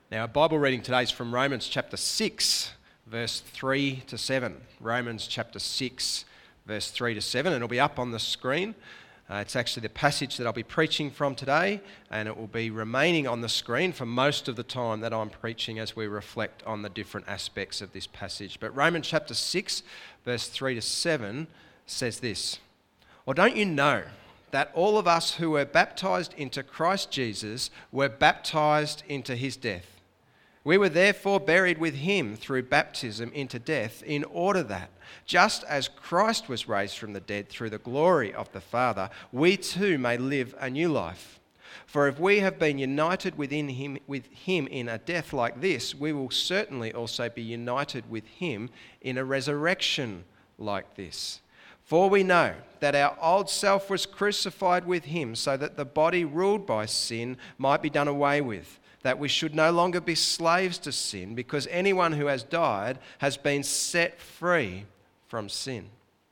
Now, our Bible reading today is from Romans chapter 6, verse 3 to 7. Romans chapter 6, verse 3 to 7, and it'll be up on the screen. It's actually the passage that I'll be preaching from today, and it will be remaining on the screen for most of the time that I'm preaching as we reflect on the different aspects of this passage. But Romans chapter 6, verse 3 to 7 says this: "Or don't you know that all of us who were baptized into Christ Jesus were baptized into his death? We were therefore buried with him through baptism into death, in order that, just as Christ was raised from the dead through the glory of the Father, we too may live a new life. For if we have been united with him in a death like this, we will certainly also be united with him in a resurrection like this. For we know that our old self was crucified with him, so that the body ruled by sin might be done away with, that we should no longer be slaves to sin, because anyone who has died has been set free from sin."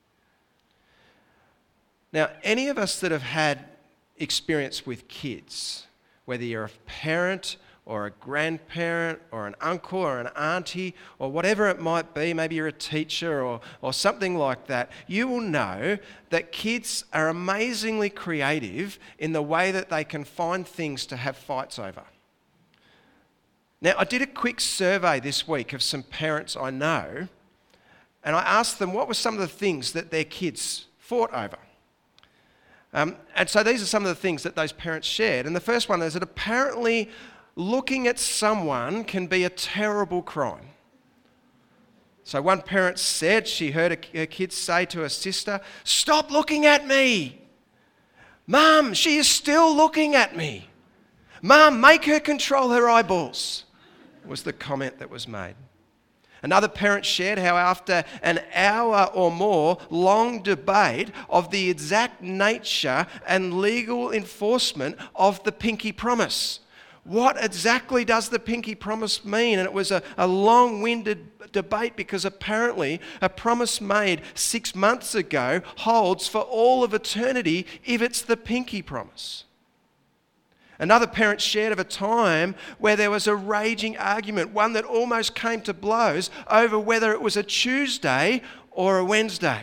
Now, any of us that have had experience with kids, whether you're a parent or a grandparent or an uncle or an auntie or whatever it might be, maybe you're a teacher or something like that, you will know that kids are amazingly creative in the way that they can find things to have fights over. Now, I did a quick survey this week of some parents I know, and I asked them what were some of the things that their kids fought over. And so these are some of the things that those parents shared. And the first one is that apparently looking at someone can be a terrible crime. So one parent said she heard her kids say to her sister, "Stop looking at me. Mum, she is still looking at me. Mum, make her control her eyeballs," was the comment that was made. Another parent shared how after an hour or more long debate of the exact nature and legal enforcement of the pinky promise. What exactly does the pinky promise mean? And it was a long-winded debate, because apparently a promise made 6 months ago holds for all of eternity if it's the pinky promise. Another parent shared of a time where there was a raging argument, one that almost came to blows, over whether it was a Tuesday or a Wednesday,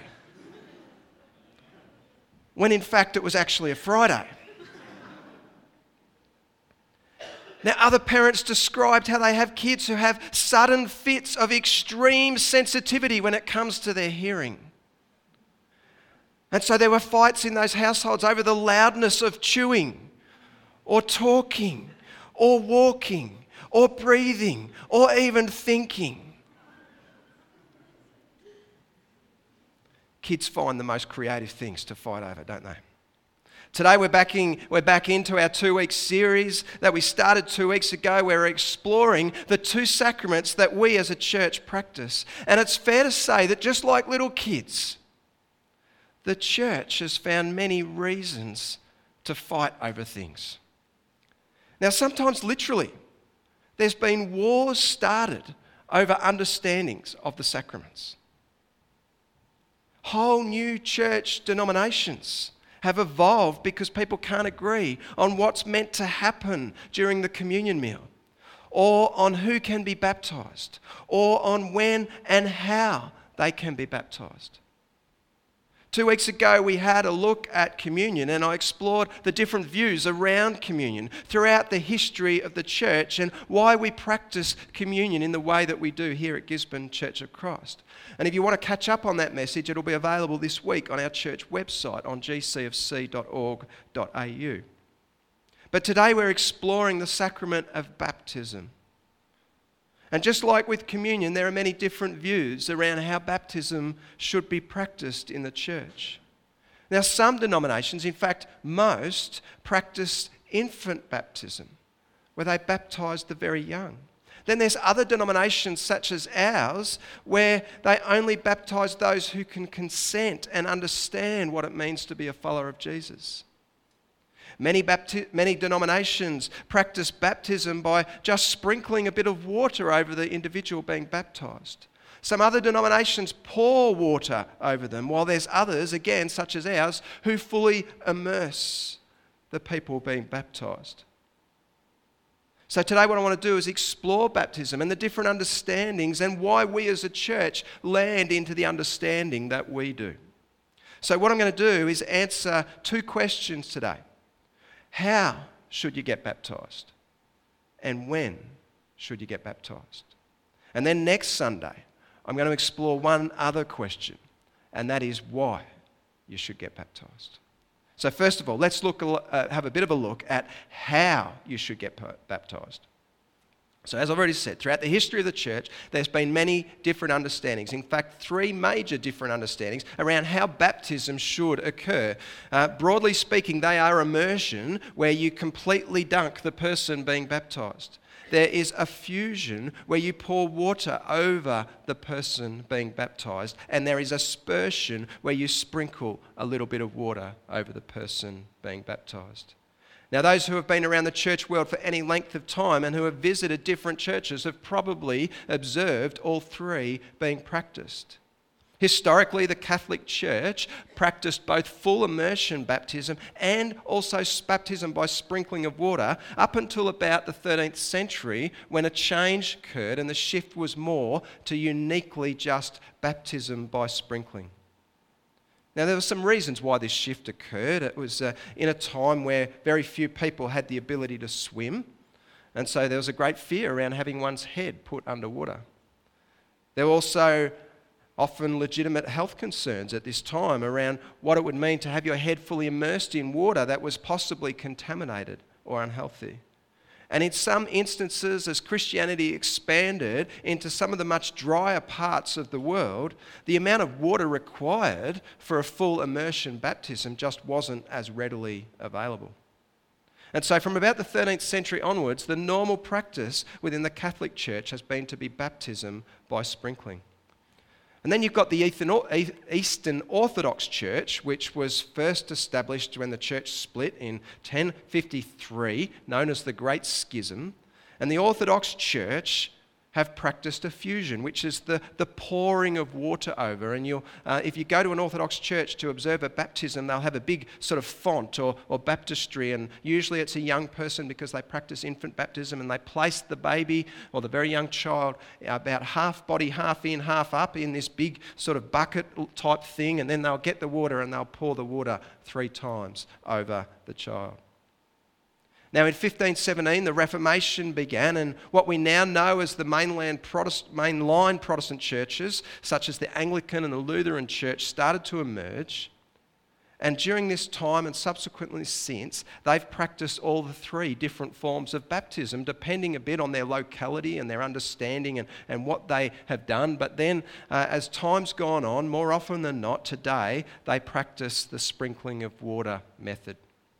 when in fact it was actually a Friday. Now, other parents described how they have kids who have sudden fits of extreme sensitivity when it comes to their hearing. And so there were fights in those households over the loudness of chewing, or talking, or walking, or breathing, or even thinking. Kids find the most creative things to fight over, don't they? Today we're back into our 2-week series that we started 2 weeks ago. We're exploring the 2 sacraments that we as a church practice. And it's fair to say that just like little kids, the church has found many reasons to fight over things. Now, sometimes literally, there's been wars started over understandings of the sacraments. Whole new church denominations have evolved because people can't agree on what's meant to happen during the communion meal, or on who can be baptized, or on when and how they can be baptized. 2 weeks ago, we had a look at communion, and I explored the different views around communion throughout the history of the church and why we practice communion in the way that we do here at Gisborne Church of Christ. And if you want to catch up on that message, it'll be available this week on our church website on gcfc.org.au. But today we're exploring the sacrament of baptism. And just like with communion, there are many different views around how baptism should be practiced in the church. Now, some denominations, in fact most, practice infant baptism, where they baptise the very young. Then there's other denominations such as ours, where they only baptise those who can consent and understand what it means to be a follower of Jesus. Many denominations practice baptism by just sprinkling a bit of water over the individual being baptised. Some other denominations pour water over them, while there's others, again, such as ours, who fully immerse the people being baptised. So today what I want to do is explore baptism and the different understandings and why we as a church land into the understanding that we do. So what I'm going to do is answer two questions today. How should you get baptized? And when should you get baptized? And then next Sunday, I'm going to explore one other question, and that is why you should get baptized. So first of all, let's have a bit of a look at how you should get baptized. So as I've already said, throughout the history of the church, there's been many different understandings. In fact, three major different understandings around how baptism should occur. Broadly speaking, they are immersion, where you completely dunk the person being baptized. There is effusion, where you pour water over the person being baptized. And there is aspersion, where you sprinkle a little bit of water over the person being baptized. Now, those who have been around the church world for any length of time and who have visited different churches have probably observed all three being practiced. Historically, the Catholic Church practiced both full immersion baptism and also baptism by sprinkling of water up until about the 13th century, when a change occurred and the shift was more to uniquely just baptism by sprinkling. Now, there were some reasons why this shift occurred. It was in a time where very few people had the ability to swim, and so there was a great fear around having one's head put underwater. There were also often legitimate health concerns at this time around what it would mean to have your head fully immersed in water that was possibly contaminated or unhealthy. And in some instances, as Christianity expanded into some of the much drier parts of the world, the amount of water required for a full immersion baptism just wasn't as readily available. And so from about the 13th century onwards, the normal practice within the Catholic Church has been to be baptism by sprinkling. And then you've got the Eastern Orthodox Church, which was first established when the church split in 1053, known as the Great Schism. And the Orthodox Church have practiced effusion, which is the pouring of water over. And if you go to an Orthodox church to observe a baptism, they'll have a big sort of font or baptistry, and usually it's a young person because they practice infant baptism, and they place the baby or the very young child about half body, half in, half up in this big sort of bucket type thing, and then they'll get the water and they'll pour the water 3 times over the child. Now, in 1517, the Reformation began, and what we now know as the mainline Protestant churches, such as the Anglican and the Lutheran Church, started to emerge. And during this time and subsequently since, they've practiced all the 3 different forms of baptism, depending a bit on their locality and their understanding and what they have done. But then, as time's gone on, more often than not, today, they practice the sprinkling of water method.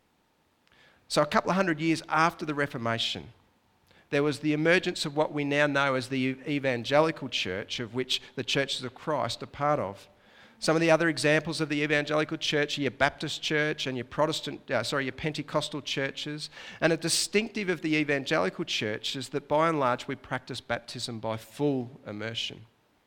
So a couple of hundred years after the Reformation, there was the emergence of what we now know as the Evangelical Church, of which the Churches of Christ are part of. Some of the other examples of the Evangelical Church are your Baptist Church and your your Pentecostal churches. And a distinctive of the Evangelical Church is that by and large we practice baptism by full immersion.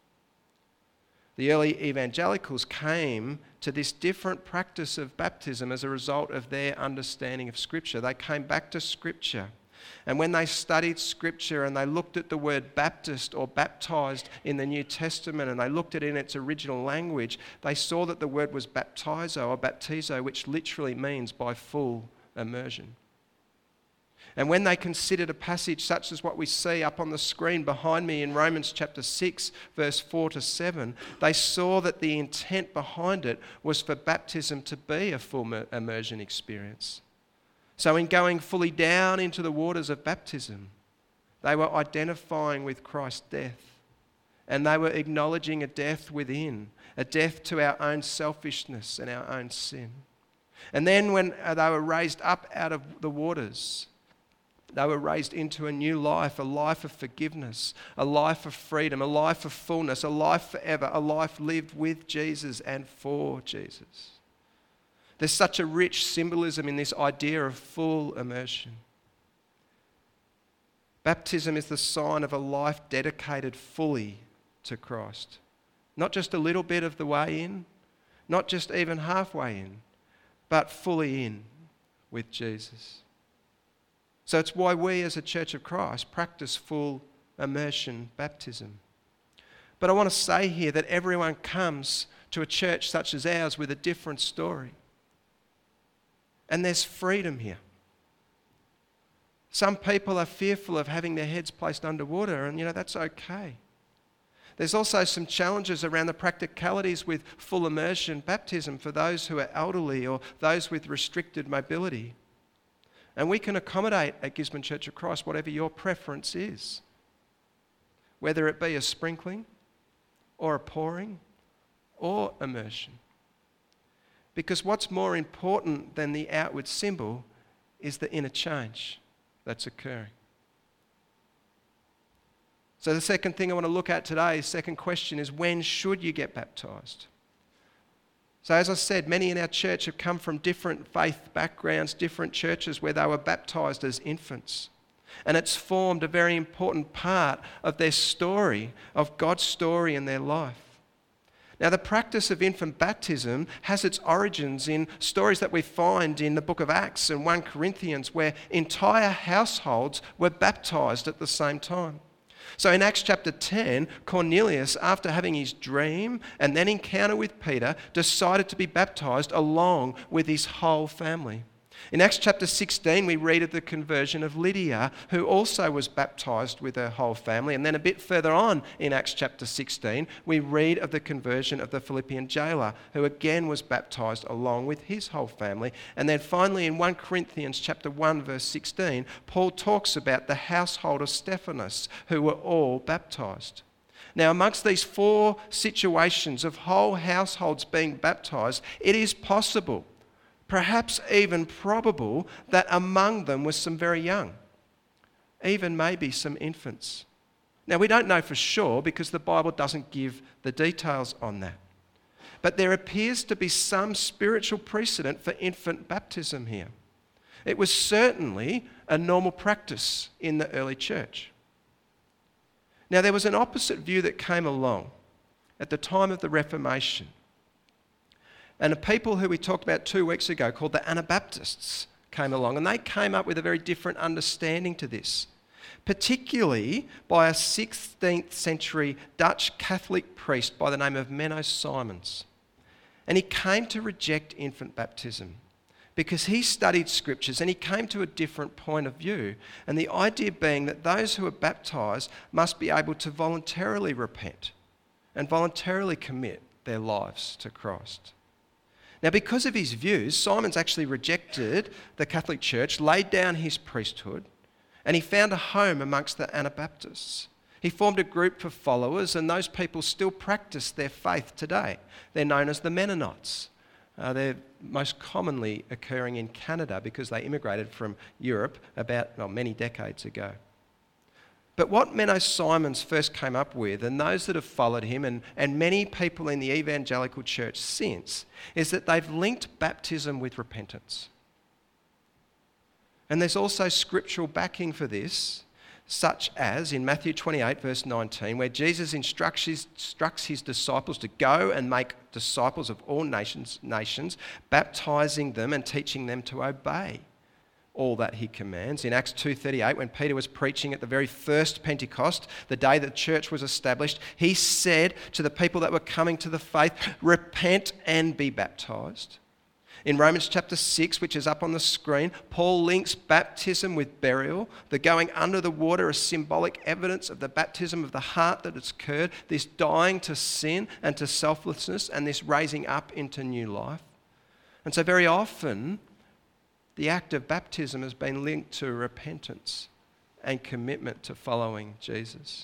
The early evangelicals came to this different practice of baptism as a result of their understanding of Scripture. They came back to Scripture. And when they studied Scripture and they looked at the word Baptist or baptized in the New Testament, and they looked at it in its original language, they saw that the word was baptizo or baptizo, which literally means by full immersion. And when they considered a passage such as what we see up on the screen behind me in Romans chapter 6, verse 4-7, they saw that the intent behind it was for baptism to be a full immersion experience. So in going fully down into the waters of baptism, they were identifying with Christ's death. And they were acknowledging a death within, a death to our own selfishness and our own sin. And then when they were raised up out of the waters, they were raised into a new life, a life of forgiveness, a life of freedom, a life of fullness, a life forever, a life lived with Jesus and for Jesus. There's such a rich symbolism in this idea of full immersion. Baptism is the sign of a life dedicated fully to Christ. Not just a little bit of the way in, not just even halfway in, but fully in with Jesus. So it's why we as a Church of Christ practice full immersion baptism. But I want to say here that everyone comes to a church such as ours with a different story. And there's freedom here. Some people are fearful of having their heads placed underwater, and that's okay. There's also some challenges around the practicalities with full immersion baptism for those who are elderly or those with restricted mobility. And we can accommodate at Gisborne Church of Christ whatever your preference is, whether it be a sprinkling or a pouring or immersion. Because what's more important than the outward symbol is the inner change that's occurring. So the second thing I want to look at today, second question, is when should you get baptised? So as I said, many in our church have come from different faith backgrounds, different churches where they were baptised as infants. And it's formed a very important part of their story, of God's story in their life. Now, the practice of infant baptism has its origins in stories that we find in the book of Acts and 1 Corinthians, where entire households were baptised at the same time. So in Acts chapter 10, Cornelius, after having his dream and then encounter with Peter, decided to be baptised along with his whole family. In Acts chapter 16, we read of the conversion of Lydia, who also was baptised with her whole family. And then a bit further on in Acts chapter 16, we read of the conversion of the Philippian jailer, who again was baptised along with his whole family. And then finally in 1 Corinthians chapter 1, verse 16, Paul talks about the household of Stephanas, who were all baptised. Now, amongst these four situations of whole households being baptised, it is possible, perhaps even probable, that among them were some very young, even maybe some infants. Now, we don't know for sure because the Bible doesn't give the details on that. But there appears to be some spiritual precedent for infant baptism here. It was certainly a normal practice in the early church. Now, there was an opposite view that came along at the time of the Reformation. And the people who we talked about 2 weeks ago, called the Anabaptists, came along, and they came up with a very different understanding to this, particularly by a 16th century Dutch Catholic priest by the name of Menno Simons. And he came to reject infant baptism because he studied scriptures and he came to a different point of view. And the idea being that those who are baptised must be able to voluntarily repent and voluntarily commit their lives to Christ. Now, because of his views, Simons actually rejected the Catholic Church, laid down his priesthood, and he found a home amongst the Anabaptists. He formed a group of followers, and those people still practice their faith today. They're known as the Mennonites. They're most commonly occurring in Canada because they immigrated from Europe many decades ago. But what Menno Simons first came up with, and those that have followed him, and many people in the evangelical church since, is that they've linked baptism with repentance. And there's also scriptural backing for this, such as in Matthew 28, verse 19, where Jesus instructs his disciples to go and make disciples of all nations, baptizing them and teaching them to obey all that he commands. In Acts 2:38, when Peter was preaching at the very first Pentecost, the day that the church was established, he said to the people that were coming to the faith, repent and be baptized. In Romans chapter 6, which is up on the screen, Paul links baptism with burial, the going under the water as symbolic evidence of the baptism of the heart that has occurred, this dying to sin and to selflessness, and this raising up into new life. And so very often, the act of baptism has been linked to repentance and commitment to following Jesus.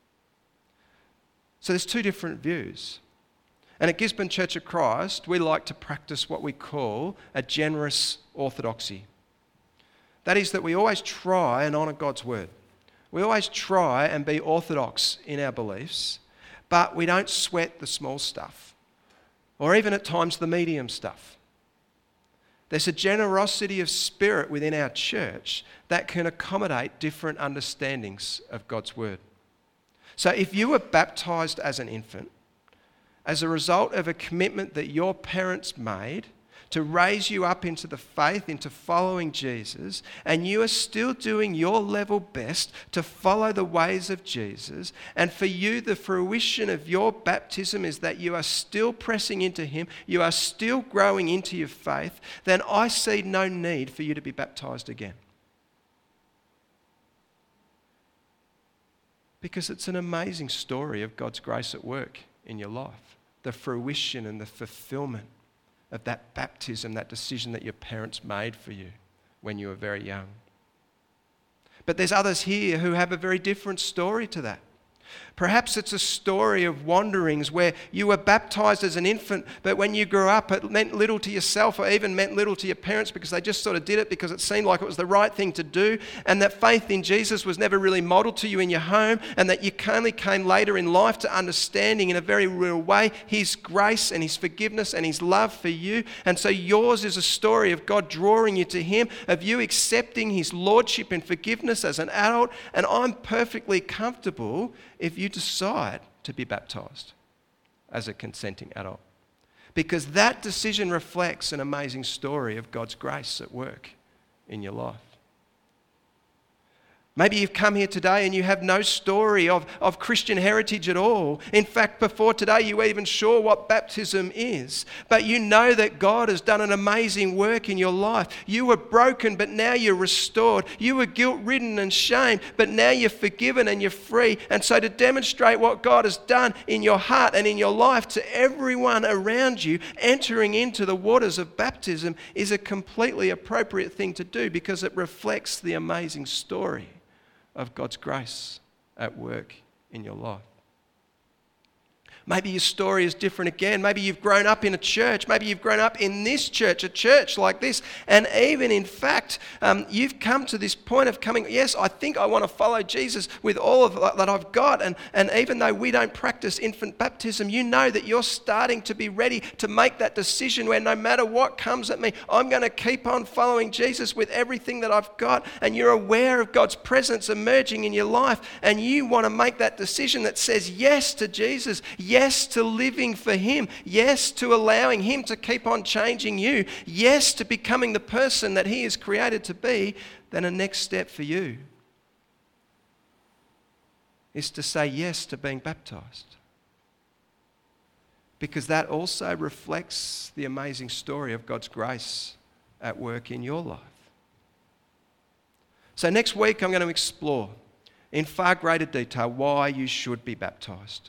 So there's two different views. And at Gisborne Church of Christ, we like to practice what we call a generous orthodoxy. That is that we always try and honour God's word. We always try and be orthodox in our beliefs, but we don't sweat the small stuff, or even at times the medium stuff. There's a generosity of spirit within our church that can accommodate different understandings of God's word. So if you were baptised as an infant, as a result of a commitment that your parents made to raise you up into the faith, into following Jesus, and you are still doing your level best to follow the ways of Jesus, and for you the fruition of your baptism is that you are still pressing into him, you are still growing into your faith, then I see no need for you to be baptized again. Because it's an amazing story of God's grace at work in your life. The fruition and the fulfillment of that baptism, that decision that your parents made for you when you were very young. But there's others here who have a very different story to that. Perhaps it's a story of wanderings where you were baptized as an infant, but when you grew up, it meant little to yourself or even meant little to your parents because they just sort of did it because it seemed like it was the right thing to do, and that faith in Jesus was never really modeled to you in your home, and that you only came later in life to understanding in a very real way his grace and his forgiveness and his love for you. And so yours is a story of God drawing you to him, of you accepting his lordship and forgiveness as an adult, and I'm perfectly comfortable if you decide to be baptized as a consenting adult. Because that decision reflects an amazing story of God's grace at work in your life. Maybe you've come here today and you have no story of Christian heritage at all. In fact, before today, you weren't even sure what baptism is. But you know that God has done an amazing work in your life. You were broken, but now you're restored. You were guilt-ridden and shamed, but now you're forgiven and you're free. And so to demonstrate what God has done in your heart and in your life to everyone around you, entering into the waters of baptism is a completely appropriate thing to do because it reflects the amazing story of God's grace at work in your life. Maybe your story is different again. Maybe you've grown up in a church. Maybe you've grown up in this church, a church like this. And even in fact, you've come to this point of coming, yes, I think I want to follow Jesus with all of that I've got. And even though we don't practice infant baptism, you know that you're starting to be ready to make that decision where no matter what comes at me, I'm going to keep on following Jesus with everything that I've got. And you're aware of God's presence emerging in your life. And you want to make that decision that says yes to Jesus, yes to living for him, yes to allowing him to keep on changing you, yes to becoming the person that he is created to be, then a next step for you is to say yes to being baptized. Because that also reflects the amazing story of God's grace at work in your life. So next week I'm going to explore in far greater detail why you should be baptized.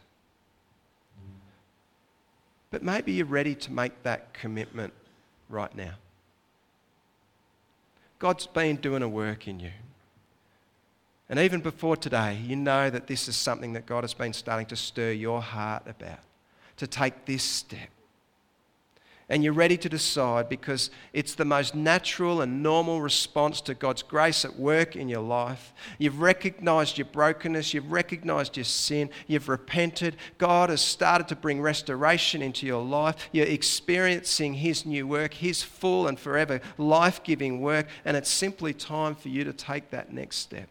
But maybe you're ready to make that commitment right now. God's been doing a work in you. And even before today, you know that this is something that God has been starting to stir your heart about, to take this step. And you're ready to decide because it's the most natural and normal response to God's grace at work in your life. You've recognized your brokenness. You've recognized your sin. You've repented. God has started to bring restoration into your life. You're experiencing his new work, his full and forever life-giving work. And it's simply time for you to take that next step.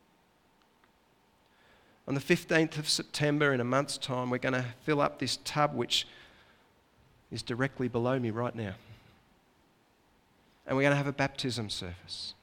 On the 15th of September, in a month's time, we're going to fill up this tub which is directly below me right now. And we're going to have a baptism service.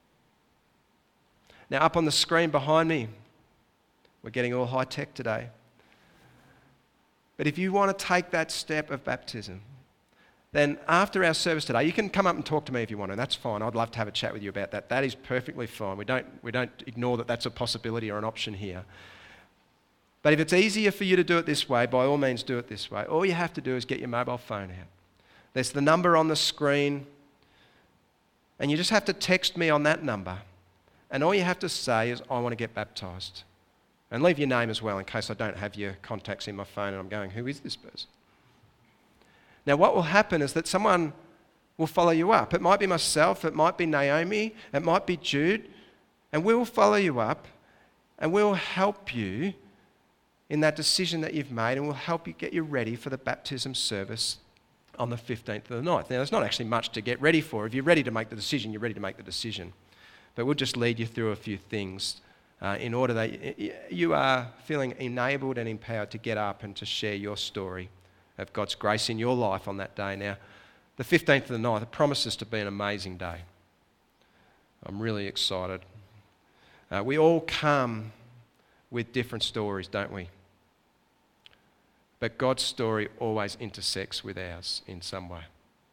Now, up on the screen behind me, we're getting all high-tech today. But if you want to take that step of baptism, then after our service today, you can come up and talk to me if you want to. That's fine. I'd love to have a chat with you about that. That is perfectly fine. We don't ignore that that's a possibility or an option here. But if it's easier for you to do it this way, by all means do it this way. All you have to do is get your mobile phone out. There's the number on the screen, and you just have to text me on that number. And all you have to say is, I want to get baptized. And leave your name as well in case I don't have your contacts in my phone and I'm going, who is this person? Now what will happen is that someone will follow you up. It might be myself, it might be Naomi, it might be Jude, and we will follow you up and we'll help you in that decision that you've made, and we'll help you get you ready for the baptism service on the 15th of the 9th. Now, there's not actually much to get ready for. If you're ready to make the decision, you're ready to make the decision. But we'll just lead you through a few things in order that you are feeling enabled and empowered to get up and to share your story of God's grace in your life on that day. Now, the 15th of the 9th. It promises to be an amazing day. I'm really excited. We all come with different stories, don't we? But God's story always intersects with ours in some way.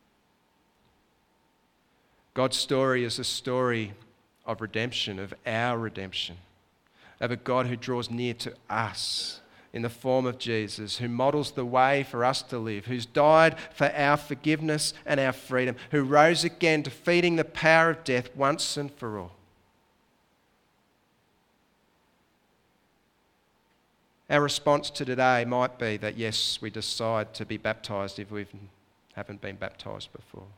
God's story is a story of redemption, of our redemption, of a God who draws near to us in the form of Jesus, who models the way for us to live, who's died for our forgiveness and our freedom, who rose again, defeating the power of death once and for all. Our response to today might be that, yes, we decide to be baptised if we haven't been baptised before.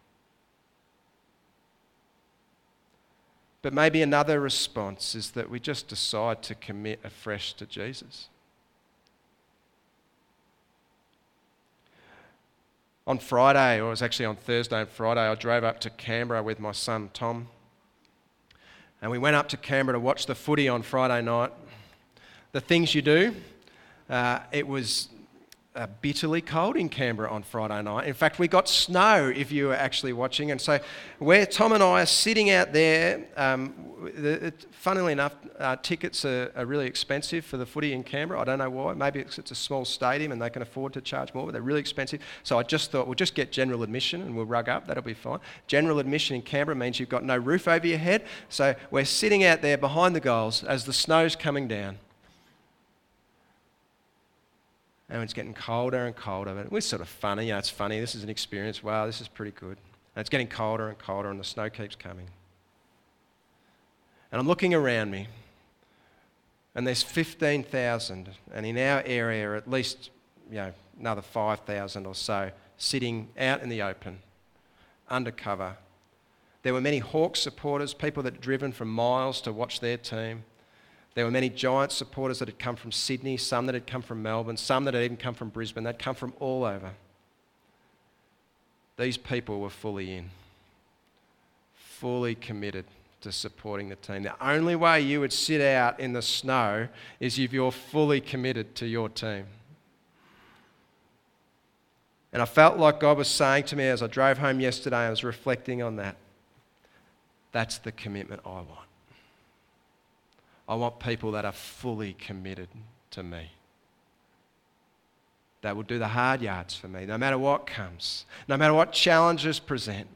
But maybe another response is that we just decide to commit afresh to Jesus. On Friday, or it was actually on Thursday and Friday, I drove up to Canberra with my son Tom. And we went up to Canberra to watch the footy on Friday night. The things you do. It was bitterly cold in Canberra on Friday night. In fact, we got snow if you were actually watching. And so where Tom and I are sitting out there, funnily enough, tickets are really expensive for the footy in Canberra. I don't know why. Maybe it's a small stadium and they can afford to charge more, but they're really expensive. So I just thought we'll just get general admission and we'll rug up. That'll be fine. General admission in Canberra means you've got no roof over your head. So we're sitting out there behind the goals as the snow's coming down. And it's getting colder and colder. But it was sort of funny. It's funny. This is an experience. Wow, this is pretty good. And it's getting colder and colder and the snow keeps coming. And I'm looking around me and there's 15,000 and in our area at least another 5,000 or so sitting out in the open, under cover. There were many Hawks supporters, people that had driven from miles to watch their team. There were many Giants supporters that had come from Sydney, some that had come from Melbourne, some that had even come from Brisbane. They'd come from all over. These people were fully in, fully committed to supporting the team. The only way you would sit out in the snow is if you're fully committed to your team. And I felt like God was saying to me as I drove home yesterday, I was reflecting on that. That's the commitment I want. I want people that are fully committed to me. That will do the hard yards for me, no matter what comes, no matter what challenges present.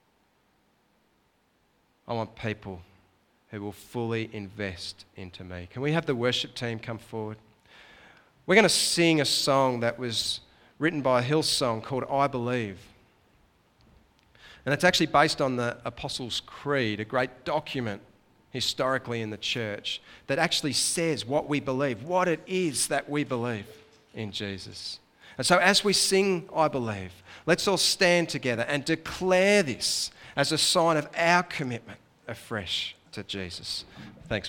I want people who will fully invest into me. Can we have the worship team come forward? We're going to sing a song that was written by Hillsong called I Believe. And it's actually based on the Apostles' Creed, a great document historically in the church that actually says what we believe, what it is that we believe in Jesus. And so as we sing I Believe, let's all stand together and declare this as a sign of our commitment afresh to Jesus. Thanks.